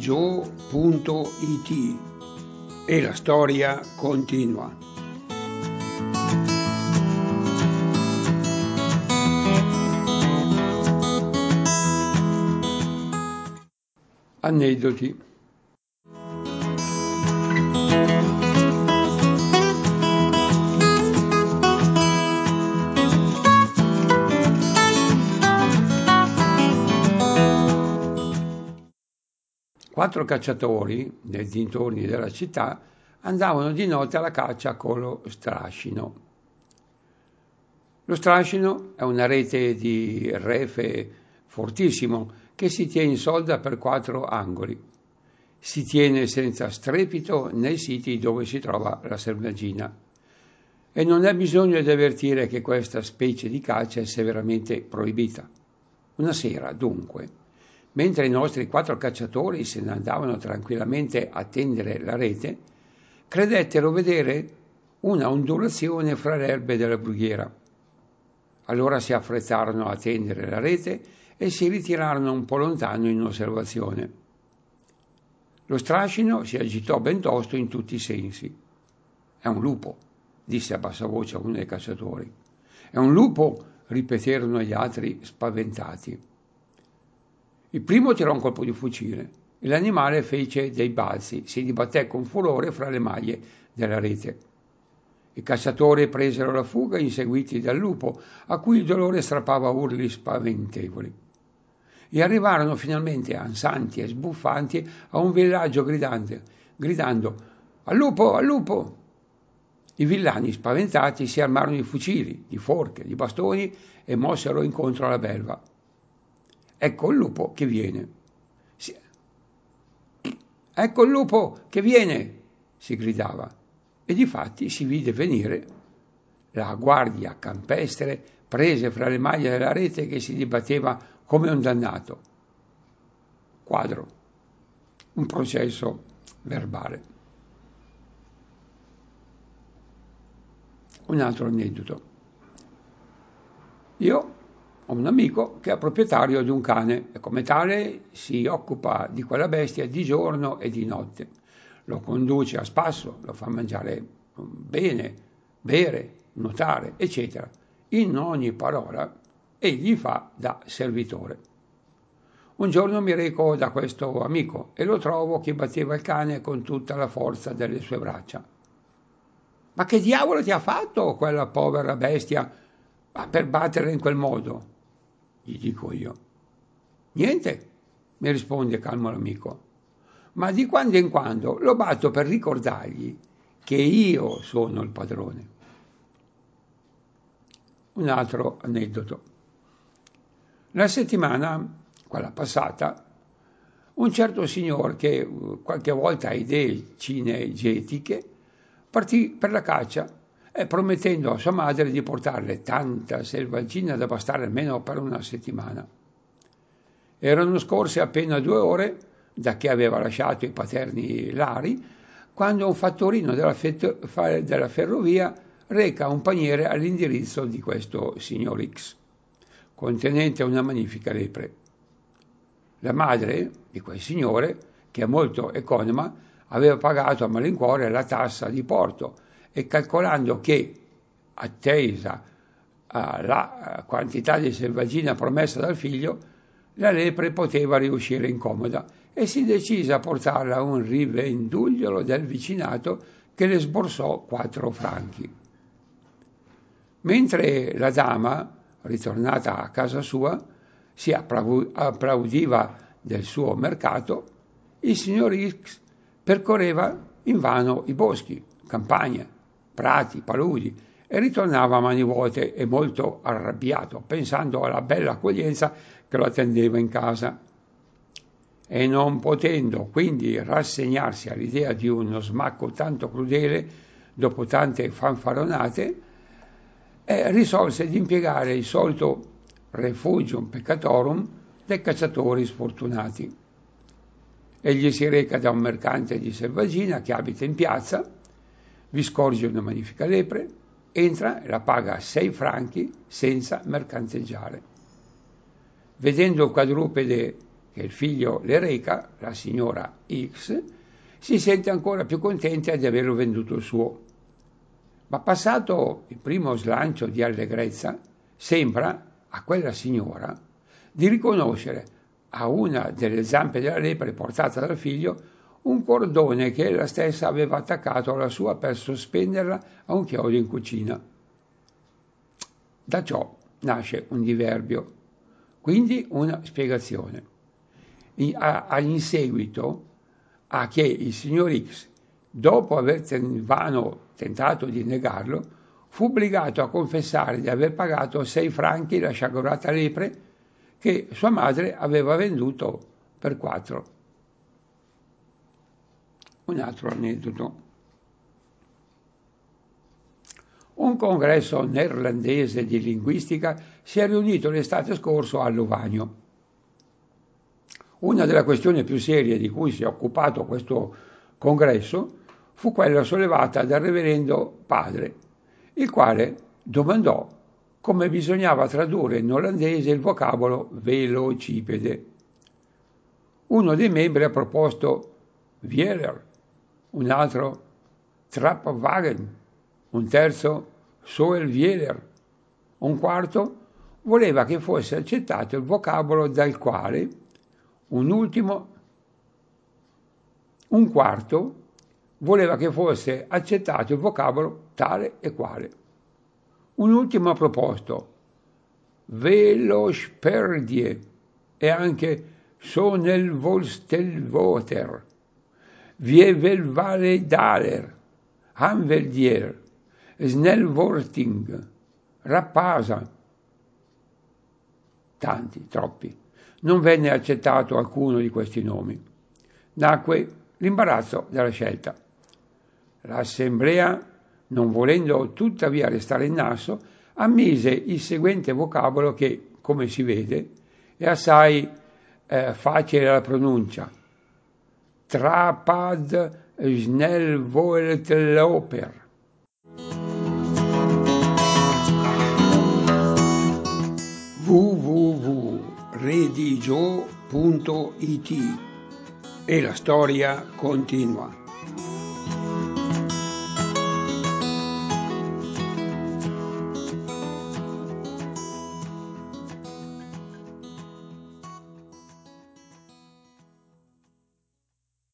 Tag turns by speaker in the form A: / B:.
A: joe.it e la storia continua. Aneddoti. Quattro cacciatori nei dintorni della città andavano di notte alla caccia con lo strascino. Lo strascino è una rete di refe fortissimo che si tiene in solda per 4 angoli. Si tiene senza strepito nei siti dove si trova la selvaggina. E non è bisogno di avvertire che questa specie di caccia è severamente proibita. Una sera, dunque, mentre i nostri 4 cacciatori se ne andavano tranquillamente a tendere la rete, credettero vedere una ondulazione fra le erbe della brughiera. Allora si affrettarono a tendere la rete e si ritirarono un po' lontano in osservazione. Lo strascino si agitò ben tosto in tutti i sensi. «È un lupo», disse a bassa voce uno dei cacciatori. «È un lupo», ripeterono gli altri spaventati. Il primo tirò un colpo di fucile e l'animale fece dei balzi, si dibatté con furore fra le maglie della rete. I cacciatori presero la fuga inseguiti dal lupo, a cui il dolore strappava urli spaventevoli. E arrivarono finalmente, ansanti e sbuffanti, a un villaggio gridando «Al lupo, al lupo!». I villani, spaventati, si armarono di fucili, di forche, di bastoni e mossero incontro alla belva. «Ecco il lupo che viene!» «Ecco il lupo che viene!» si gridava, e difatti si vide venire la guardia campestre prese fra le maglie della rete che si dibatteva come un dannato. Quadro. Un processo verbale. Un altro aneddoto. Io ho un amico che è proprietario di un cane e come tale si occupa di quella bestia di giorno e di notte. Lo conduce a spasso, lo fa mangiare bene, bere, nuotare, eccetera. In ogni parola egli fa da servitore. Un giorno mi reco da questo amico e lo trovo che batteva il cane con tutta la forza delle sue braccia. «Ma che diavolo ti ha fatto quella povera bestia per batterla in quel modo?» gli dico io. «Niente», mi risponde calmo l'amico, «ma di quando in quando lo batto per ricordargli che io sono il padrone». Un altro aneddoto. La settimana, quella passata, un certo signor che qualche volta ha idee cinegetiche partì per la caccia promettendo a sua madre di portarle tanta selvaggina da bastare almeno per una settimana. Erano scorse appena 2 ore da che aveva lasciato i paterni Lari, quando un fattorino della ferrovia reca un paniere all'indirizzo di questo signor X, contenente una magnifica lepre. La madre di quel signore, che è molto economa, aveva pagato a malincuore la tassa di porto e calcolando che, attesa la quantità di selvaggina promessa dal figlio, la lepre poteva riuscire incomoda e si decise a portarla a un rivendugliolo del vicinato che le sborsò 4 franchi. Mentre la dama, ritornata a casa sua, si applaudiva del suo mercato, il signor X percorreva invano i boschi, campagne, prati, paludi e ritornava a mani vuote e molto arrabbiato, pensando alla bella accoglienza che lo attendeva in casa. E non potendo quindi rassegnarsi all'idea di uno smacco tanto crudele dopo tante fanfaronate, risolse di impiegare il solito refugium peccatorum dei cacciatori sfortunati. Egli si reca da un mercante di selvaggina che abita in piazza, vi scorge una magnifica lepre, entra e la paga 6 franchi senza mercanteggiare. Vedendo il quadrupede che il figlio le reca, la signora X, si sente ancora più contenta di averlo venduto il suo. Ma passato il primo slancio di allegrezza, sembra a quella signora di riconoscere a una delle zampe della lepre portata dal figlio un cordone che ella stessa aveva attaccato alla sua per sospenderla a un chiodo in cucina. Da ciò nasce un diverbio, quindi una spiegazione. In seguito a che il signor X, dopo aver invano tentato di negarlo, fu obbligato a confessare di aver pagato 6 franchi la sciagurata lepre che sua madre aveva venduto per 4. Un altro aneddoto. Un congresso neerlandese di linguistica si è riunito l'estate scorso a Lovanio. Una delle questioni più serie di cui si è occupato questo congresso fu quella sollevata dal reverendo padre, il quale domandò come bisognava tradurre in olandese il vocabolo velocipede. Uno dei membri ha proposto Wieler, un altro Trapwagen, un terzo Soelwieler, un quarto voleva che fosse accettato il vocabolo dal quale un quarto voleva che fosse accettato il vocabolo tale e quale. Un ultimo ha proposto Velosperdie e anche Sonelvolstelvoter, Vievelvaledaler, Hanveldier, Snellworting, Rappasa. Tanti, troppi. Non venne accettato alcuno di questi nomi. Nacque l'imbarazzo della scelta. L'assemblea, non volendo tuttavia restare in naso, ammise il seguente vocabolo che, come si vede, è assai facile alla pronuncia. Trapad Schnellvoeltloper. www.redigio.it e la storia continua.